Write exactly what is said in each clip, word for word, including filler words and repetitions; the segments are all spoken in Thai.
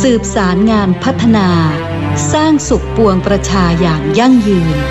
สืบสารงานพัฒนาสร้างสุขปวงประชาอย่างยั่งยืน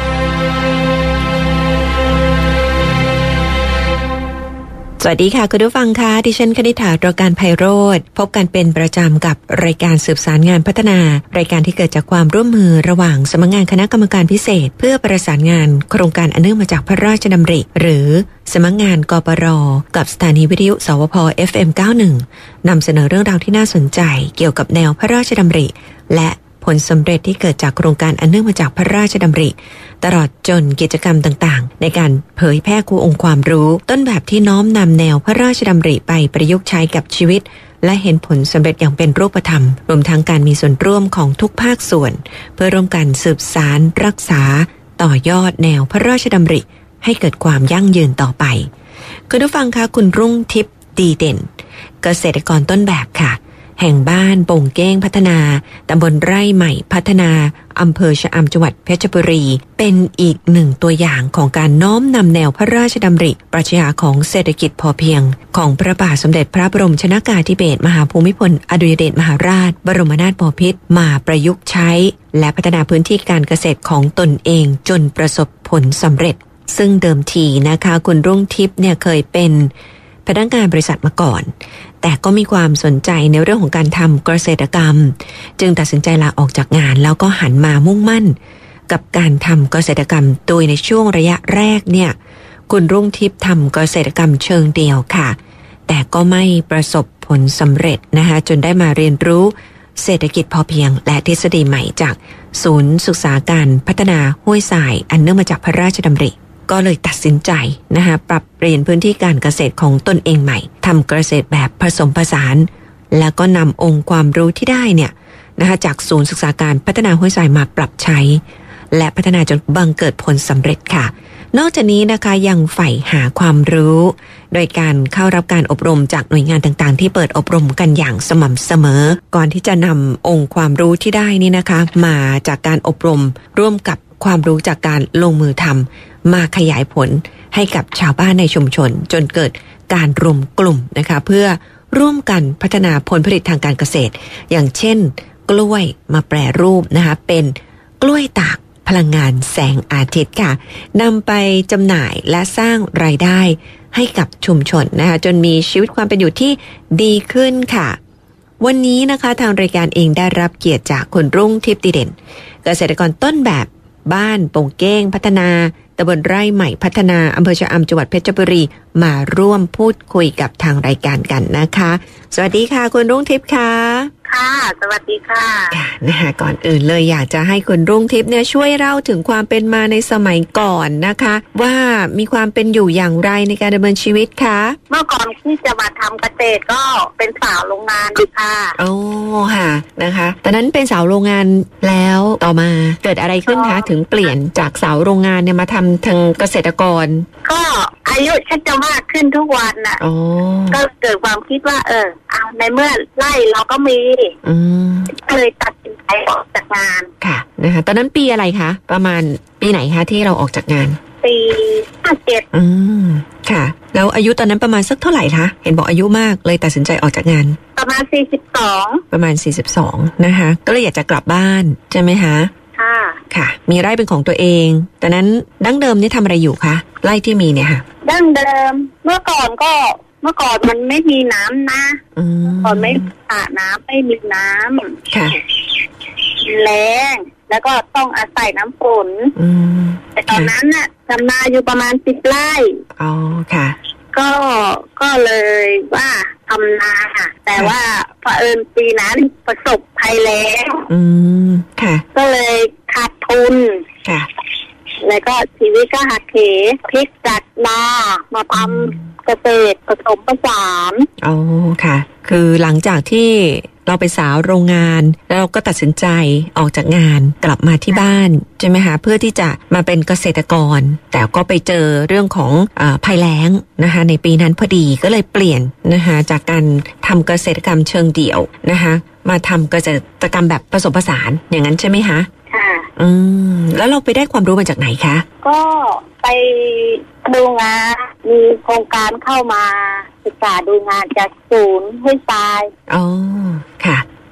สวัสดีค่ะคุณผู้ฟังคะดิฉันคณิษฐา ตรการไพโรจน์พบกันเป็นประจำกับรายการสืบสารงานพัฒนารายการที่เกิดจากความร่วมมือระหว่างสำนักงานคณะกรรมการพิเศษเพื่อประสานงานโครงการอันเนื่องมาจากพระราชดำริหรือสำนักงานกปร.กับสถานีวิทยุสวพ เอฟ เอ็ม เก้าสิบเอ็ด นำเสนอเรื่องราวที่น่าสนใจเกี่ยวกับแนวพระราชดำริและผลสำเร็จที่เกิดจากโครงการอันเนื่องมาจากพระราชดำริตลอดจนกิจกรรมต่างๆในการเผยแพร่คู่องค์ความรู้ต้นแบบที่น้อมนำแนวพระราชดำริไปประยุกต์ใช้กับชีวิตและเห็นผลสำเร็จอย่างเป็นรูปธรรมรวมทั้งการมีส่วนร่วมของทุกภาคส่วนเพื่อร่วมกันสืบสานรักษาต่อยอดแนวพระราชดำริให้เกิดความยั่งยืนต่อไปคุณผู้ฟังคะคุณรุ่งทิพย์ดีเด่นเกษตรกรต้นแบบค่ะแห่งบ้านโป่งเก้งพัฒนาตำบลไร่ใหม่พัฒนาอำเภอชะอำจังหวัดเพชรบุรีเป็นอีกหนึ่งตัวอย่างของการน้อมนำแนวพระราชดำริปรัชญาของเศรษฐกิจพอเพียงของพระบาทสมเด็จพระบรมชนกาธิเบศรมหาภูมิพลอดุลยเดชมหาราชบรมนาถบพิตรมาประยุกต์ใช้และพัฒนาพื้นที่การเกษตรของตนเองจนประสบผลสำเร็จซึ่งเดิมทีนะคะคุณรุ่งทิพย์เนี่ยเคยเป็นพนักงานบริษัทมาก่อนแต่ก็มีความสนใจในเรื่องของการทำเกษตรกรรมจึงตัดสินใจลาออกจากงานแล้วก็หันมามุ่งมั่นกับการทำเกษตรกรรมโดยในช่วงระยะแรกเนี่ยคุณรุ่งทิพย์ทำเกษตรกรรมเชิงเดียวค่ะแต่ก็ไม่ประสบผลสำเร็จนะคะจนได้มาเรียนรู้เศรษฐกิจพอเพียงและทฤษฎีใหม่จากศูนย์ศึกษาการพัฒนาห้วยทรายอันเนื่องมาจากพระราชดำริก็เลยตัดสินใจนะคะปรับเปลี่ยนพื้นที่การเกษตรของตนเองใหม่ทำเกษตรแบบผสมผสานแล้วก็นำองค์ความรู้ที่ได้เนี่ยนะคะจากศูนย์ศึกษาการพัฒนาห้วยทรายมาปรับใช้และพัฒนาจนบังเกิดผลสำเร็จค่ะนอกจากนี้นะคะยังใฝ่หาความรู้โดยการเข้ารับการอบรมจากหน่วยงานต่างๆที่เปิดอบรมกันอย่างสม่ำเสมอก่อนที่จะนำองค์ความรู้ที่ได้นี่นะคะมาจากการอบรมร่วมกับความรู้จากการลงมือทำมาขยายผลให้กับชาวบ้านในชุมชนจนเกิดการรวมกลุ่มนะคะเพื่อร่วมกันพัฒนาผลผลิตทางการเกษตรอย่างเช่นกล้วยมาแปรรูปนะคะเป็นกล้วยตากพลังงานแสงอาทิตย์ค่ะนำไปจำหน่ายและสร้างรายได้ให้กับชุมชนนะคะจนมีชีวิตความเป็นอยู่ที่ดีขึ้นค่ะวันนี้นะคะทางรายการเองได้รับเกียรติจากคุณรุ่งทิพย์ดีเด่นเกษตรกรต้นแบบบ้านโป่งเก้งพัฒนาตำบลไร่ใหม่พัฒนาอำเภอชะอำจังหวัดเพชรบุรีมาร่วมพูดคุยกับทางรายการกันนะคะสวัสดีค่ะคุณรุ่งทิพย์ค่ะค่ะสวัสดีค่ะนะคะก่อนอื่นเลยอยากจะให้คุณรุ่งทิพย์เนี่ยช่วยเล่าถึงความเป็นมาในสมัยก่อนนะคะว่ามีความเป็นอยู่อย่างไรในการดำเนินชีวิตคะเมื่อก่อนที่จะมาทำเกษตรก็เป็นสาวโรงงานค่ะโอ้ค่ะนะคะตอนนั้นเป็นสาวโรงงานแล้วต่อมาเกิดอะไรขึ้นคะถึงเปลี่ยนจากสาวโรงงานเนี่ยมาทำทางเกษตรกรก็อายุชักจะมากขึ้นทุกวันน่ะก็เกิดความคิดว่าเออเอาในเมื่อไร่เราก็มีก็เลยตัดสินใจออกจากงานค่ะนะคะตอนนั้นปีอะไรคะประมาณปีไหนคะที่เราออกจากงานปีห้าเจ็ดอืมค่ะแล้วอายุตอนนั้นประมาณสักเท่าไหร่คะเห็นบอกอายุมากเลยตัดสินใจออกจากงานประมาณสี่สิบสองประมาณสี่สิบสองนะคะก็เลยอยากจะกลับบ้านใช่ไหมคะค่ะค่ะมีไร่เป็นของตัวเองตอนนั้นดั้งเดิมนี่ทำอะไรอยู่คะไร่ที่มีเนี่ยค่ะดั้งเดิมเมื่อก่อนก็เมื่อก่อนมันไม่มีน้ำนะก่อนไม่สระน้ำไม่มีน้ำค่ะแรงแล้วก็ต้องอาศัยน้ำฝนแต่ตอนนั้นน่ะทำนาอยู่ประมาณสิบไร่อ๋อค่ะก็ก็เลยว่าทำนาแต่ว่าเผอิญปีนั้นประสบภัยแล้งอืมค่ะก็เลยขาดทุนค่ะแล้วก็ชีวิตก็หักเหพลิกจากนามาทำเกษตรผสมผสานอ๋อค่ะคือหลังจากที่เราไปสาวโรงงานแล้วเราก็ตัดสินใจออกจากงานกลับมาที่บ้านใช่ไหมคะเพื่อที่จะมาเป็นเกษตรกรแต่ก็ไปเจอเรื่องของอ่าภัยแล้งนะคะในปีนั้นพอดีก็เลยเปลี่ยนนะคะจากการทำเกษตรกรรมเชิงเดี่ยวนะคะมาทำเกษตรกรรมแบบผสมผสานอย่างนั้นใช่ไหมคะค่ะอืมแล้วเราไปได้ความรู้มาจากไหนคะก็ไปดูงานมีโครงการเข้ามาศึกษาดูงานจากศูนย์ห้วยทรายอ๋อค่ะ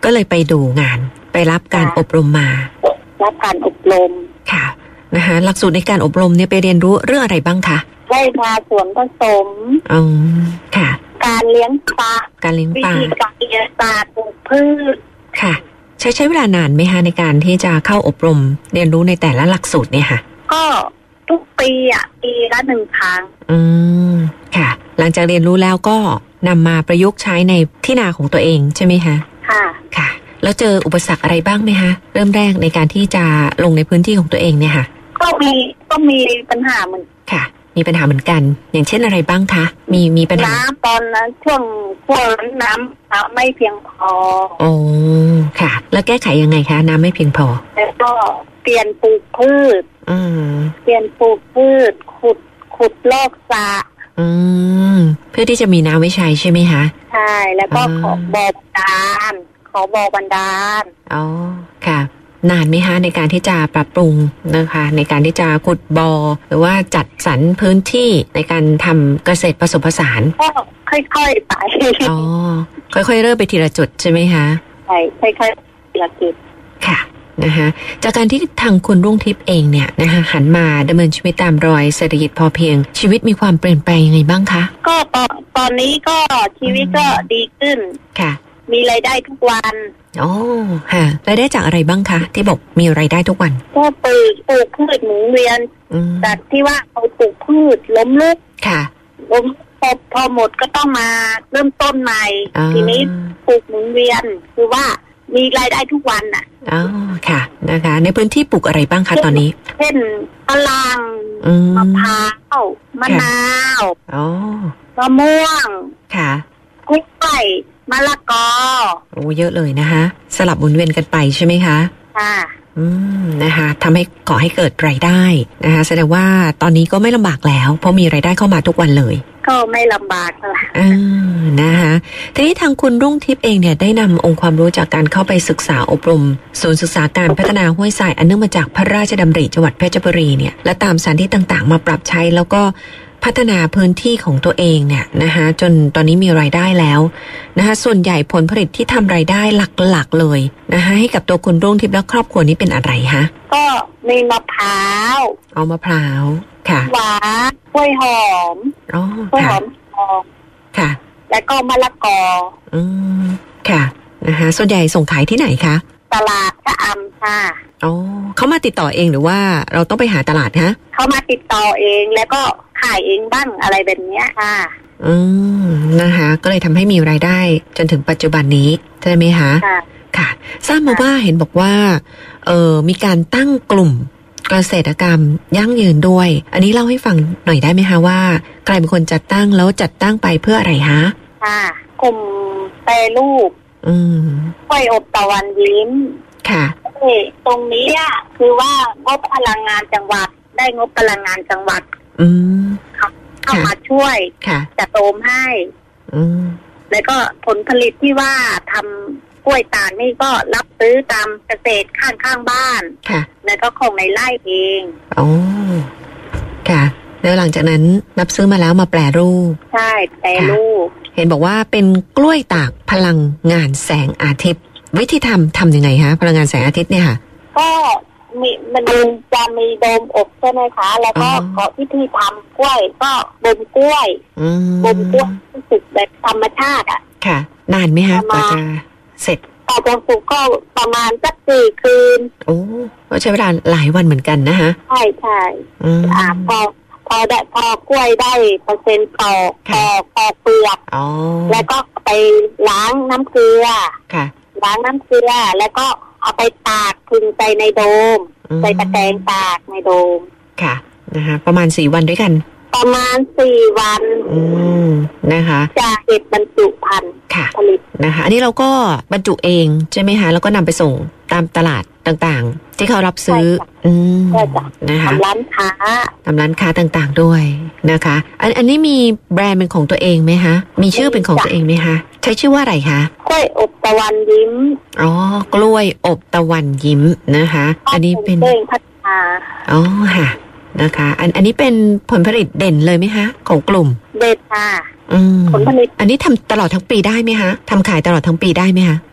ก็เลยไปดูงานไปรับการอบรมมารับการอบรมค่ะนะคะหลักสูตรในการอบรมเนี่ยไปเรียนรู้เรื่องอะไรบ้างคะไร่นาสวนผสมอ๋อค่ะการเลี้ยงปลาการเลี้ยงปลาวิธีการเลี้ยงปลาปลูกพืชค่ะใช้ใช้เวลานานไหมคะในการที่จะเข้าอบรมเรียนรู้ในแต่ละหลักสูตรเนี่ยค่ะก็ทุกปีอ่ะปีละหนึ่งครั้งอืมค่ะหลังจากเรียนรู้แล้วก็นำมาประยุกต์ใช้ในที่นาของตัวเองใช่ไหมคะค่ะค่ะแล้วเจออุปสรรคอะไรบ้างไหมคะเริ่มแรกในการที่จะลงในพื้นที่ของตัวเองเนี่ยค่ะก็มีก็มีปัญหาเหมือนค่ะมีปัญหาเหมือนกันอย่างเช่นอะไรบ้างคะมีมีปัญหาน้ำตอนนั้นช่วงช่วงน้ำไม่เพียงพอโอ้ค่ะแล้วแก้ไขยังไงคะน้ำไม่เพียงพอแล้วก็เปลี่ยนปลูกพืชอืมเปลี่ยนปลูกพืชขุดขุดลอกสระอืมเพื่อที่จะมีน้ำไว้ใช้ใช่ไหมคะใช่แล้วก็ขอบ่อบันดาลขอบ่อบันดาลอ๋อค่ะนานไหมคะในการที่จะปรับปรุงนะคะในการที่จะขุดบ่อหรือว่าจัดสรรพื้นที่ในการทำเกษตรผสมผสานก็ค่อยๆไปอ๋อค่อยๆเริ่มไปทีละจุดใช่ไหมคะใช่ค่อยๆทีละจุดค่ะนะคะจากการที่ทางคุณรุ่งทิพย์เองเนี่ยนะคะหันมาดำเนินชีวิตตามรอยเศรษฐกิจพอเพียงชีวิตมีความเปลี่ยนแปลงยังไงบ้างคะก็ตอนตอนนี้ก็ชีวิตก็ดีขึ้นค่ะมีรายได้ทุกวันอ๋อค่ะรายได้จากอะไรบ้างคะที่บอกมีรายได้ทุกวันก็ปลูกปลูกพืชหมุนเวียนจากที่ว่าเอาปลูกพืชล้มลุกค่ะล้มพอพอหมดก็ต้องมาเริ่มต้นใหม่ทีนี้ปลูกหมุนเวียนคือว่ามีรายได้ทุกวันน่ะอ๋อค่ะนะคะในพื้นที่ปลูกอะไรบ้างคะตอนนี้เช่นฝรั่งมะพร้าวมะนาวอ๋อมะม่วงค่ะกล้วยมะละกอโอ้เยอะเลยนะคะสลับหมุนเวียนกันไปใช่ไหมคะค่ะอืมนะคะทำให้ก่อให้เกิดรายได้นะคะแสดงว่าตอนนี้ก็ไม่ลำบากแล้วเพราะมีรายได้เข้ามาทุกวันเลยก็ไม่ลำบากค่ะอ่านะคะทีนี้ทางคุณรุ่งทิพย์เองเนี่ยได้นำองค์ความรู้จากการเข้าไปศึกษาอบรมศูนย์ศึกษาการพัฒนาห้วยทรายอันเนื่องมาจากพระราชดำริจังหวัดเพชรบุรีเนี่ยและตามสถานที่ต่างๆมาปรับใช้แล้วก็พัฒนาพื้นที่ของตัวเองเนี่ยนะคะจนตอนนี้มีรายได้แล้วนะคะส่วนใหญ่ผลผลิตที่ทำรายได้หลักๆเลยนะคะให้กับตัวคุณรุ่งทิพย์และครอบครัวนี้เป็นอะไรคะก็มีมะพร้าวเอามะพร้าวค่ะหวานกล้วยหอมอ๋อกล้วยหอมทองค่ะแล้วก็มะละกออืมค่ะนะคะส่วนใหญ่ส่งขายที่ไหนคะตลาดชะอำค่ะอ๋อเขามาติดต่อเองหรือว่าเราต้องไปหาตลาดฮะเขามาติดต่อเองแล้วก็ขายเองบ้างอะไรแบบนี้ค่ะอืมนะคะก็เลยทำให้มีรายได้จนถึงปัจจุบันนี้ใช่ไหมคะค่ะค่ะทราบมาว่าเห็นบอกว่าเออมีการตั้งกลุ่มเกษตรกรรมยั่งยืนด้วยอันนี้เล่าให้ฟังหน่อยได้ไหมคะว่าใครเป็นคนจัดตั้งแล้วจัดตั้งไปเพื่ออะไรฮะค่ะกลุ่มแปรรูปอืมกล้วยอบตะวันยิ้มค่ะตรงนี้อ่ะคือว่างบพลังงานจังหวัดได้งบพลังงานจังหวัดอืมเข้ามาช่วยจะโตมให้อืมแล้วก็ผลผลิตที่ว่าทำกล้วยตาลนี่ก็รับซื้อตามเกษตรข้างข้างบ้านค่ะแล้วก็ของในไร่เองอ๋อค่ะแล้วหลังจากนั้นรับซื้อมาแล้วมาแปรรูปใช่แปรรูปเห็นบอกว่าเป็นกล้วยตากพลังงานแสงอาทิตย์วิธีทำทำยังไงคะพลังงานแสงอาทิตย์เนี่ยค่ะก็มีมันจะมีโดมอบใช่ไหมคะแล้วก็เกาะวิธีทำกล้วยก็บ่มกล้วยบ่มกล้วยรู้สึกแบบธรรมชาติอ่ะค่ะนานไหมคะกว่าจะเสร็จต่อจากปลูกก็ประมาณสักสี่คืนโอ้ก็ใช้เวลาหลายวันเหมือนกันนะคะใช่ใช่อ่าพอพอได้พอกล้วยได้เปอร์เซ็นต์ต่อพอพอเปลือกแล้วก็ไปล้างน้ำเกลือค่ะล้างน้ำเกลือแล้วก็เอาไปตากพึงใจในโดมใส่ตะแกรงตากในโดมค่ะนะคะประมาณสี่วันด้วยกันประมาณสี่วันอืมนะคะจะเก็บบรรจุภัณฑ์ผลิตนะคะอันนี้เราก็บรรจุเองใช่ไหมคะแล้วก็นำไปส่งตามตลาดต่างๆที่เขารับซื้ออืมนะคะทำร้านค้าทำร้านค้าต่างๆด้วยนะคะอันอันนี้มีแบรนด์เป็นของตัวเองไหมคะมีชื่อเป็นของตัวเองไหมคะใช้ชื่อว่าอะไรคะกล้วยอบตะวันยิ้มอ๋อกล้วยอบตะวันยิ้มนะคะอันนี้เป็นเองพัฒนาอ๋อค่ะนะคะอันอันนี้เป็นผลผลิตเด่นเลยไหมคะของกลุ่มเด่นค่ะอืมผลผลิตอันนี้ทำตลอดทั้งปีได้ไหมคะทำขายตลอดทั้งปีได้ไหมคะท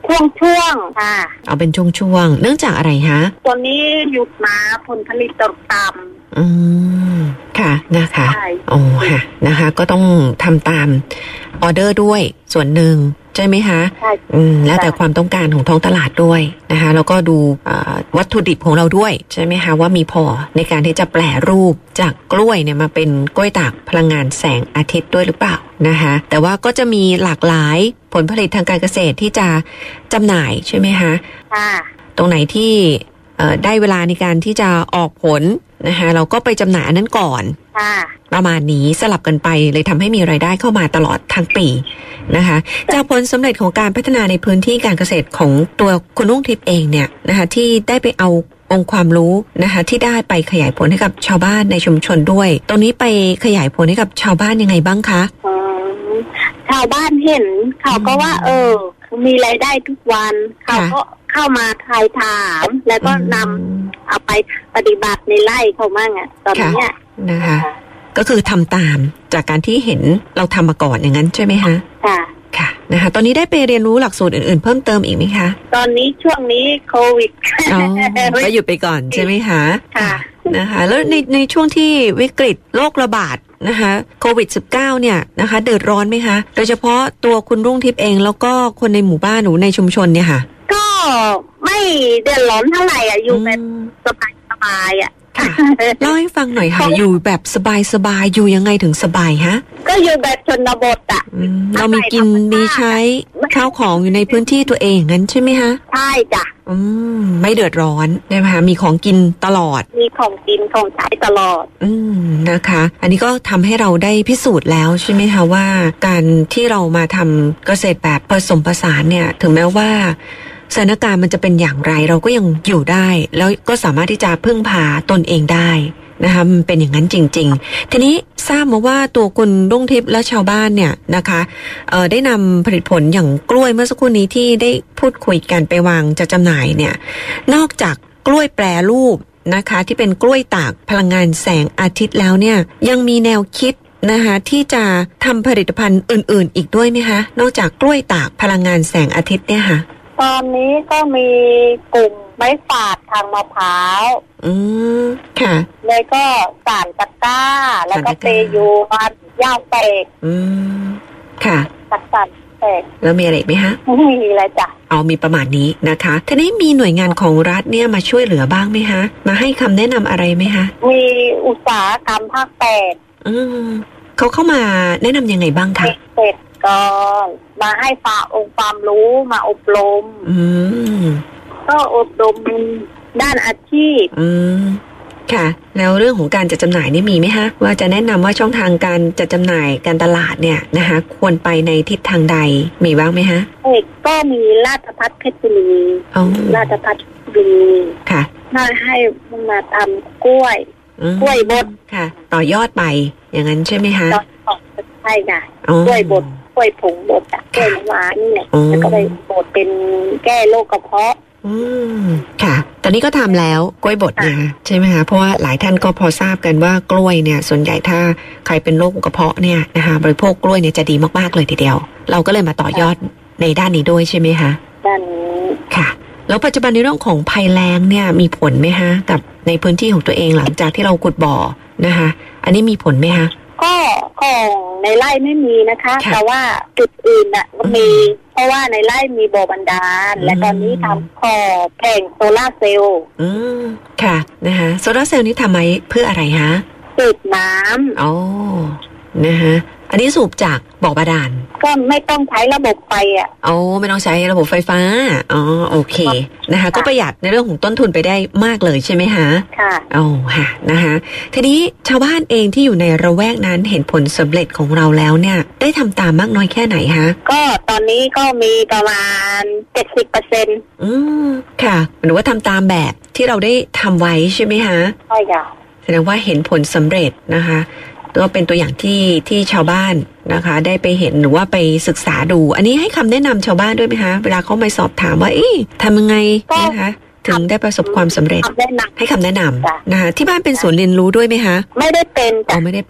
ช่วงๆค่ะเอาเป็นช่วงๆเนื่องจากอะไรคะตัวนี้หยุดมาผลผลิตตกต่ำอืมค่ะนะคะโอ้ค่ะนะคะก็ต้องทำตามออเดอร์ด้วยส่วนหนึ่งใช่ไหมคะใช่อืมแล้วแต่ความต้องการของท้องตลาดด้วยนะคะแล้วก็ดูวัตถุดิบของเราด้วยใช่ไหมคะว่ามีพอในการที่จะแปรรูปจากกล้วยเนี่ยมาเป็นกล้วยตากพลังงานแสงอาทิตย์ด้วยหรือเปล่านะคะแต่ว่าก็จะมีหลากหลายผลผลิตทางการเกษตรที่จะจำหน่ายใช่ไหมคะค่ะตรงไหนที่ได้เวลาในการที่จะออกผลนะคะเราก็ไปจำหน่ายอันนั้นก่อนประมาณนี้สลับกันไปเลยทำให้มีรายได้เข้ามาตลอดทั้งปีนะคะจากผลสำเร็จของการพัฒนาในพื้นที่การเกษตรของตัวคุณรุ่งทิพย์เองเนี่ยนะคะที่ได้ไปเอาองค์ความรู้นะคะที่ได้ไปขยายผลให้กับชาวบ้านในชุมชนด้วยตรงนี้ไปขยายผลให้กับชาวบ้านยังไงบ้างคะชาวบ้านเห็นเขาก็ว่าเออมีรายได้ทุกวันเขาก็เข้ามาทายถามแล้วก็นำเอาไปปฏิบัติในไร่เขามั่งอ่ะตอนนี้นะคะก็คือทำตามจากการที่เห็นเราทำมาก่อนอย่างนั้นใช่ไหมคะค่ะค่ะนะคะตอนนี้ได้ไปเรียนรู้หลักสูตรอื่นๆเพิ่มเติมอีกไหมคะตอนนี้ช่วงนี้โควิดก็หยุดไปก่อนใช่ไหมคะค่ะนะคะแล้วในในช่วงที่วิกฤตโรคระบาดนะคะโควิด สิบเก้า เนี่ยนะคะเดือดร้อนไหมคะโดยเฉพาะตัวคุณรุ่งทิพย์เองแล้วก็คนในหมู่บ้านหนูในชุมชนเนี่ยค่ะก็ไม่เดือดร้อนเท่าไหร่อ่ะอยู่แบบสบายสบายอ่ะเล่าให้ฟังหน่อยค่ะอยู่แบบสบายๆอยู่ยังไงถึงสบายฮะก็อยู่แบบชนบทอ่ะเรามีกินมีใช้ข้าวของอยู่ในพื้นที่ตัวเองงั้นใช่ไหมคะใช่จ้ะอืมไม่เดือดร้อนใช่ไหมคะมีของกินตลอดมีของกินของใช้ตลอดอืมนะคะอันนี้ก็ทำให้เราได้พิสูจน์แล้วใช่ไหมคะว่าการที่เรามาทำเกษตรแบบผสมผสานเนี่ยถึงแม้ว่าสถานการณ์มันจะเป็นอย่างไรเราก็ยังอยู่ได้แล้วก็สามารถที่จะพึ่งพาตนเองได้นะคะมันเป็นอย่างนั้นจริงๆทีนี้ทราบมาว่าตัวคุณรุ่งทิพย์และชาวบ้านเนี่ยนะคะเอ่อได้นำผลิตผลอย่างกล้วยเมื่อสักครู่นี้ที่ได้พูดคุยกันไปวางจะจำหน่ายเนี่ยนอกจากกล้วยแปรรูปนะคะที่เป็นกล้วยตากพลังงานแสงอาทิตย์แล้วเนี่ยยังมีแนวคิดนะคะที่จะทำผลิตภัณฑ์อื่นๆอีกด้วยไหมคะนอกจากกล้วยตากพลังงานแสงอาทิตย์เนี่ยค่ะตอนนี้ก็มีกลุ่มไม้ฝาดทางมะพร้าวอืมค่ะเลยก็สารตะกร้าแล้วก็เปยูบันย่าเตกอืมค่ะตักสันเตกแล้วมีอะไรไหมฮะไม่มีอะไรจ้ะเอามีประมาณนี้นะคะทีนี้มีหน่วยงานของรัฐเนี่ยมาช่วยเหลือบ้างไหมฮะมาให้คำแนะนำอะไรไหมฮะมีอุตสาหกรรมภาคแปดอืมเขาเข้ามาแนะนำยังไงบ้างคะเสร็จก็มาให้ฝากองค์ความรู้มาอบรมอืมก็อบรมด้านอาชีพอืมค่ะแล้วเรื่องของการจัดจำหน่ายนี่มีไหมฮะว่าจะแนะนำว่าช่องทางการจัดจำหน่ายการตลาดเนี่ยนะคะควรไปในทิศทางใดมีบ้างไหมฮะเอกก็มีราชภัฏเพชรบุรีราชภัฏเพชรบุรีค่ะน่าให้มาทำกล้วยกล้วยบดค่ะต่อยอดไปอย่างนั้นใช่ไหมคะใช่ค่ะกล้วยบดกล้วยผงบดอะกล้วยน้ำว้านี่แหละแล้วก็ไปบดเป็นแก้โรคกระเพาะอืมค่ะตอนนี้ก็ทำแล้วกล้วยบดเนี่ยใช่ไหมคะเพราะว่าหลายท่านก็พอทราบกันว่ากล้วยเนี่ยส่วนใหญ่ถ้าใครเป็นโรคกระเพาะเนี่ยนะคะบริโภคกล้วยเนี่ยจะดีมากๆเลยทีเดียวเราก็เลยมาต่อยอดในด้านนี้ด้วยใช่ไหมคะด้านนี้ค่ะแล้วปัจจุบันในเรื่องของภัยแล้งเนี่ยมีผลไหมคะกับในพื้นที่ของตัวเองหลังจากที่เราขุดบ่อนะคะอันนี้มีผลไหมคะก็ของในไร่ไม่มีนะคะแต่ว่าจุดอื่นน่ะมีเพราะว่าในไร่มีบ่อบาดาลและตอนนี้ทำขอแผงโซล่าเซลล์อืมค่ะนะคะโซล่าเซลล์นี้ทำไว้เพื่ออะไรฮะสูบน้ำอ๋อนะคะอันนี้สูบจากบ่อบาดาลก็ไม่ต้องใช้ระบบไฟอ่ะอ๋อไม่ต้องใช้ระบบไฟฟ้าอ๋อโอเคนะคะก็ประหยัดในเรื่องของต้นทุนไปได้มากเลยใช่ไหมฮะค่ะอ๋อค่ะนะคะทีนี้ชาวบ้านเองที่อยู่ในระแวกนั้นเห็นผลสำเร็จของเราแล้วเนี่ยได้ทำตามมากน้อยแค่ไหนฮะก็ตอนนี้ก็มีประมาณเจ็ดสิบเปอร์เซ็นต์อืมค่ะหรือว่าทำตามแบบที่เราได้ทำไว้ใช่ไหมฮะใช่ค่ะแสดงว่าเห็นผลสำเร็จนะคะก็เป็นตัวอย่างที่ที่ชาวบ้านนะคะได้ไปเห็นหรือว่าไปศึกษาดูอันนี้ให้คำแนะนำชาวบ้านด้วยไหมคะเวลาเขามาสอบถามว่าเอ๊ะทำยังไงนะคะถึงได้ประสบความสำเร็จให้คำแนะนำนะคะที่บ้านเป็นศูนย์เรียนรู้ด้วยไหมคะไม่ได้เป็นอ๋อไม่ได้เป็น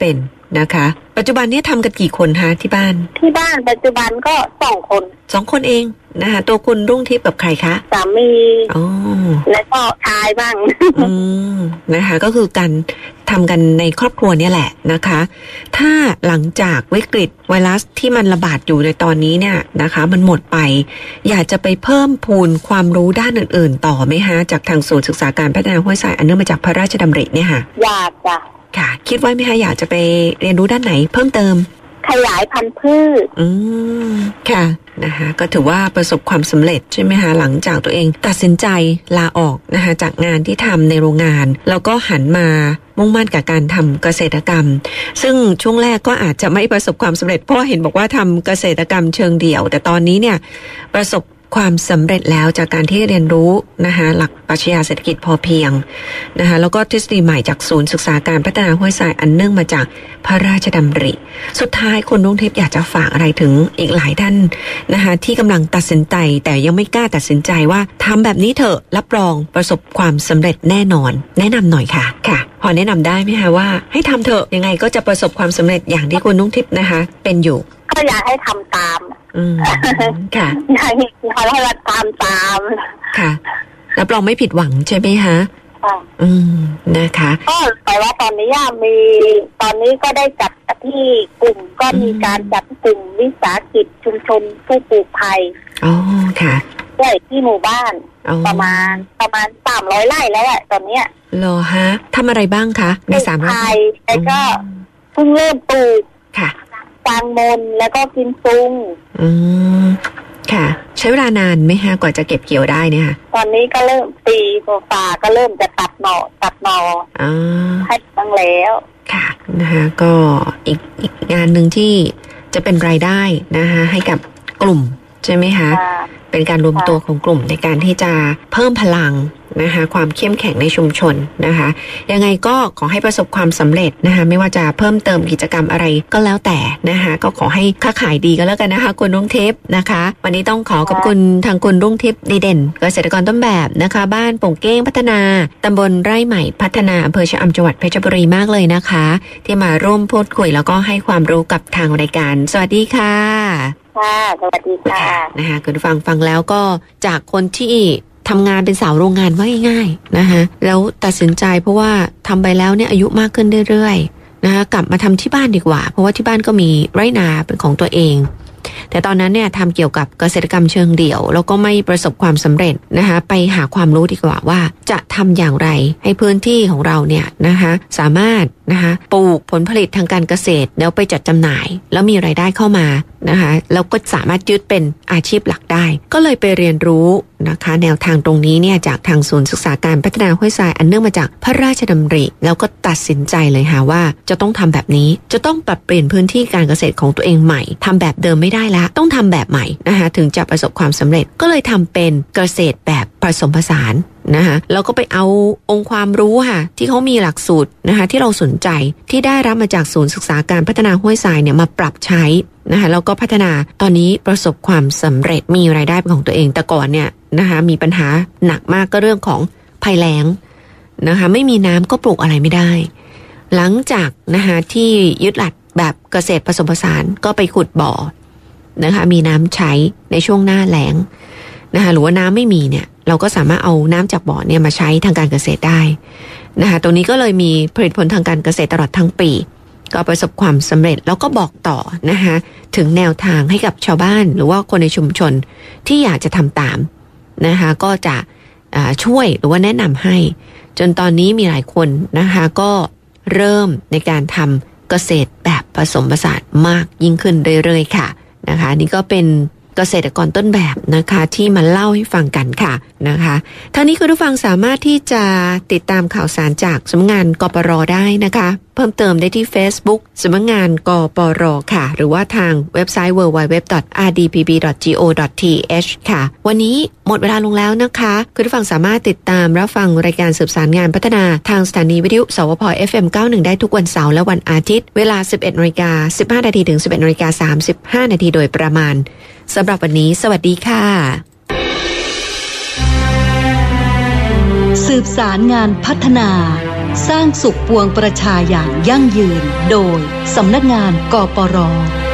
นะคะปัจจุบันนี้ทำกันกี่คนคะที่บ้านที่บ้านปัจจุบันก็สองคนสองคนเองนะคะตัวคุณรุ่งทิพย์กับใครคะสามีอ๋อและก็ชายบ้างอืมนะคะก็คือการทำกันในครอบครัวเนี่ยแหละนะคะถ้าหลังจากวิกฤตไวรัสที่มันระบาดอยู่ในตอนนี้เนี่ยนะคะมันหมดไปอยากจะไปเพิ่มพูนความรู้ด้านอื่นๆต่อไหมฮะจากทางศูนย์ศึกษาการพัฒนาห้วยทรายอันเนื่องมาจากพระราชดำริเนี่ยค่ะอยากจ้ะค่ะคิดไว้ไหมคะอยากจะไปเรียนรู้ด้านไหนเพิ่มเติมขยายพันธุ์พืชอืมค่ะนะคะก็ถือว่าประสบความสำเร็จใช่ไหมคะหลังจากตัวเองตัดสินใจลาออกนะคะจากงานที่ทำในโรงงานแล้วก็หันมามุ่งมั่นกับการทำเกษตรกรรมซึ่งช่วงแรกก็อาจจะไม่ประสบความสำเร็จเพราะเห็นบอกว่าทำเกษตรกรรมเชิงเดี่ยวแต่ตอนนี้เนี่ยประสบความสำเร็จแล้วจากการที่เรียนรู้นะคะหลักปรัชญาเศรษฐกิจพอเพียงนะคะแล้วก็ทฤษฎีใหม่จากศูนย์ศึกษาการพัฒนาห้วยทรายอันเนื่องมาจากพระราชดำริสุดท้ายคุณรุ่งทิพย์อยากจะฝากอะไรถึงอีกหลายท่านนะคะที่กำลังตัดสินใจแต่ยังไม่กล้าตัดสินใจว่าทำแบบนี้เถอะรับรองประสบความสำเร็จแน่นอนแนะนำหน่อยค่ะค่ะพอแนะนำได้ไหมคะว่าให้ทำเถอะยังไงก็จะประสบความสำเร็จอย่างที่คุณรุ่งทิพย์นะคะเป็นอยู่ก็อยากให้ทำตามอืมค่ะอยากให้ให้เราทำตามค่ะรับรองไม่ผิดหวังใช่ไหมคะค่ะอืมนะคะก็แต่ว่าตอนนี้มีตอนนี้ก็ได้จัดที่กลุ่มก็มีการจัดกลุ่มวิสาหกิจชุมชนผู้ปลูกไผ่อ๋อค่ะด้วยที่หมู่บ้านประมาณประมาณสามร้อยไร่แล้วแหละตอนเนี้ยเหรอฮะทำอะไรบ้างคะในสามร้อยไร่แล้วก็เพิ่งเริ่มปลูกค่ะฟางมนแล้วก็กินซุงอืมค่ะใช้เวลานานไหมฮะกว่าจะเก็บเกี่ยวได้เนี่ยค่ะตอนนี้ก็เริ่มตีฝ่าก็เริ่มจะตัดหน่อตัดหน่ออ่าให้ตั้งแล้วค่ะนะคะก็อีกอีกงานหนึ่งที่จะเป็นรายได้นะคะให้กับกลุ่มใช่ไหมคะเป็นการรวมตัวของกลุ่มในการที่จะเพิ่มพลังนะคะความเข้มแข็งในชุมชนนะคะยังไงก็ขอให้ประสบความสำเร็จนะคะไม่ว่าจะเพิ่มเติมกิจกรรมอะไรก็แล้วแต่นะคะก็ขอให้ค้าขายดีก็แล้วกันนะคะคุณรุ่งทิพย์นะคะวันนี้ต้องขอขอบคุณทางคุณรุ่งทิพย์ดีเด่นเกษตรกรต้นแบบนะคะบ้านโป่งเก้งพัฒนาตำบลไร่ใหม่พัฒนาอำเภอชะอำจังหวัดเพชรบุรีมากเลยนะคะที่มาร่วมพูดคุยแล้วก็ให้ความรู้กับทางรายการสวัสดีค่ะค่ะสวัสดีค่ะนะคะคุณฟังฟังแล้วก็จากคนที่ทำงานเป็นสาวโรงงานว่าง่ายๆนะคะแล้วตัดสินใจเพราะว่าทำไปแล้วเนี่ยอายุมากขึ้นเรื่อยๆนะคะกลับมาทำที่บ้านดีกว่าเพราะว่าที่บ้านก็มีไร่นาเป็นของตัวเองแต่ตอนนั้นเนี่ยทำเกี่ยวกับเกษตรกรรมเชิงเดี่ยวแล้วก็ไม่ประสบความสำเร็จนะคะไปหาความรู้ดีกว่าว่าจะทำอย่างไรให้พื้นที่ของเราเนี่ยนะคะสามารถนะคะปลูกผลผลิตทางการเกษตรแล้วไปจัดจำหน่ายแล้วมีรายได้เข้ามานะคะแล้วก็สามารถยึดเป็นอาชีพหลักได้ก็เลยไปเรียนรู้นะคะแนวทางตรงนี้เนี่ยจากทางศูนย์ศึกษาการพัฒนาห้วยทรายอันเนื่องมาจากพระราชดำริแล้วก็ตัดสินใจเลยค่ะว่าจะต้องทำแบบนี้จะต้องปรับเปลี่ยนพื้นที่การเกษตรของตัวเองใหม่ทำแบบเดิมไม่ได้แล้วต้องทำแบบใหม่นะคะถึงจะประสบความสำเร็จก็เลยทำเป็นเกษตรแบบผสมผสานนะคะแล้วก็ไปเอาองค์ความรู้ค่ะที่เขามีหลักสูตรนะคะที่เราสนใจที่ได้รับมาจากศูนย์ศึกษาการพัฒนาห้วยทรายเนี่ยมาปรับใช้นะคะแล้วก็พัฒนาตอนนี้ประสบความสำเร็จมีรายได้เป็นของตัวเองแต่ก่อนเนี่ยนะคะมีปัญหาหนักมากก็เรื่องของภัยแล้งนะคะไม่มีน้ำก็ปลูกอะไรไม่ได้หลังจากนะคะที่ยึดหลักแบบเกษตรผสมผสานก็ไปขุดบ่อนะคะมีน้ำใช้ในช่วงหน้าแล้งนะคะหรือว่าน้ำไม่มีเนี่ยเราก็สามารถเอาน้ำจากบ่อเนี่ยมาใช้ทางการเกษตรได้นะคะตรงนี้ก็เลยมีผลิตผลทางการเกษตรตลอดทั้งปีก็ประสบความสำเร็จแล้วก็บอกต่อนะคะถึงแนวทางให้กับชาวบ้านหรือว่าคนในชุมชนที่อยากจะทำตามนะคะก็จะช่วยหรือว่าแนะนำให้จนตอนนี้มีหลายคนนะคะก็เริ่มในการทำเกษตรแบบผสมผสานมากยิ่งขึ้นเรื่อยๆค่ะนะคะนี่ก็เป็นเกษตรกรต้นแบบนะคะที่มาเล่าให้ฟังกันค่ะนะคะท่านี้คุณผู้ฟังสามารถที่จะติดตามข่าวสารจากสำนักงานกปร.ได้นะคะเพิ่มเติมได้ที่ Facebook สำนักงานกปร.ค่ะหรือว่าทางเว็บไซต์ ดับเบิลยู ดับเบิลยู ดับเบิลยู ดอท อาร์ ดี พี บี ดอท จี โอ ดอท ที เอช ค่ะวันนี้หมดเวลาลงแล้วนะคะคุณผู้ฟังสามารถติดตามรับฟังรายการสืบสารงานพัฒนาทางสถานีวิทยุสวพ เอฟ เอ็ม เก้าสิบเอ็ด ได้ทุกวันเสาร์และวันอาทิตย์เวลา สิบเอ็ดนาฬิกาสิบห้านาทีถึง สิบเอ็ดนาฬิกาสามสิบห้านาทีโดยประมาณสำหรับวันนี้สวัสดีค่ะสืบสารงานพัฒนาสร้างสุขปวงประชาอย่างยั่งยืนโดยสำนักงานกปร